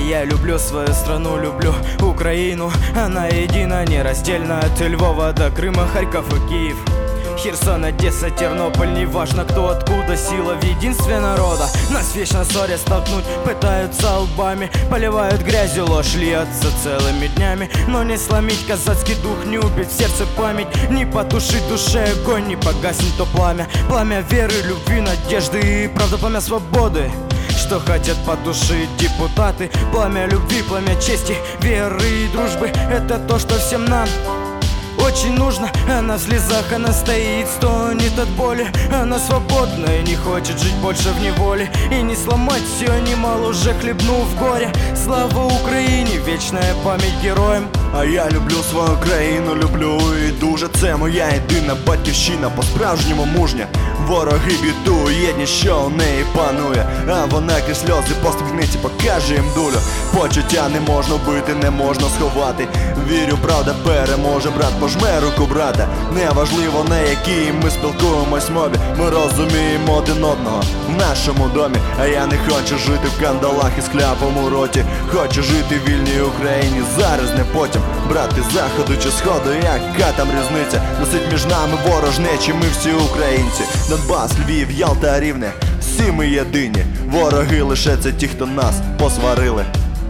Я люблю свою страну, люблю Украину. Она едина, нераздельна, от Львова до Крыма, Харьков и Киев, Херсон, Одесса, Тернополь. Неважно кто, откуда, сила в единстве народа. Нас вечно ссорят, столкнуть пытаются лбами, поливают грязью ложь, льется целыми днями. Но не сломить казацкий дух, не убить в сердце память, не потушить в душе огонь, не погаснет то пламя. Пламя веры, любви, надежды и правда, пламя свободы, что хотят потушить депутаты. Пламя любви, пламя чести, веры и дружбы — это то, что всем нам очень нужно. Она в слезах, она стоит, стонет от боли. Она свободна и не хочет жить больше в неволе. И не сломать все немало, уже хлебнув горе. Слава Україні, вечная пам'ять героям. А я люблю свою країну, люблю і дуже. Це моя єдина батьківщина, по-справжньому мужня. Вороги біду, єдність, що у неї панує. А вона крізь сльози по спільниці покаже їм долю. Почуття не можна бити, не можна сховати. Вірю, правда переможе, брат пожме руку брата. Неважливо на якій ми спілкуємось мові, ми розуміємо один одного в нашому домі. А я не хочу жити в кандалах і з кляпом у роті. Хочу жити в вільній Україні зараз, не потім. Брати з заходу чи сходу, яка там різниця? Носить між нами ворожнечі, ми всі українці. Донбас, Львів, Ялта, Рівне, всі ми єдині. Вороги лише це ті, хто нас посварили.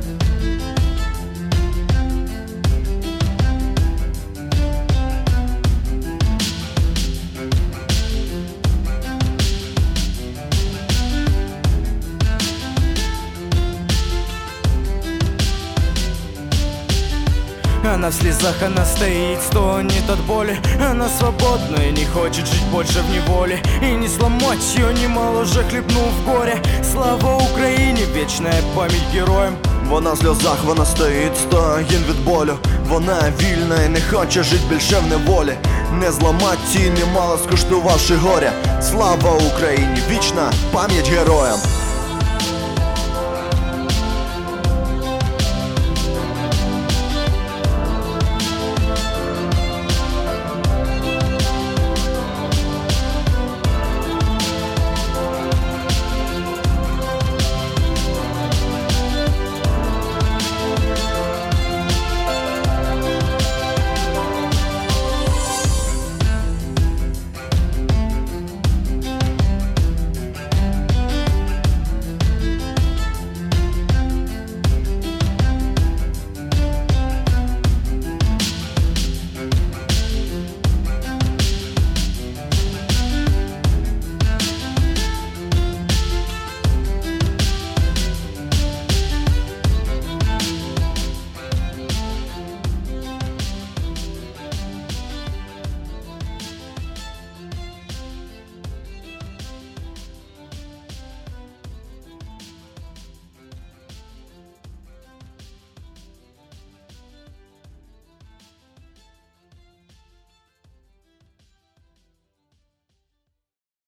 Она в слезах, она стоит, стонет от боли. Она свободна и не хочет жить больше в неволе. И не сломать ее немало, уже хлебнув горе. Слава Україні, вечная пам'ять героям. Вона в сльозах, вона стоїть, стогін від болю. Вона вільна і не хоче жить більше в неволі. Не зламать її немало, скуштувавши горя. Слава Україні, вічна пам'ять героям.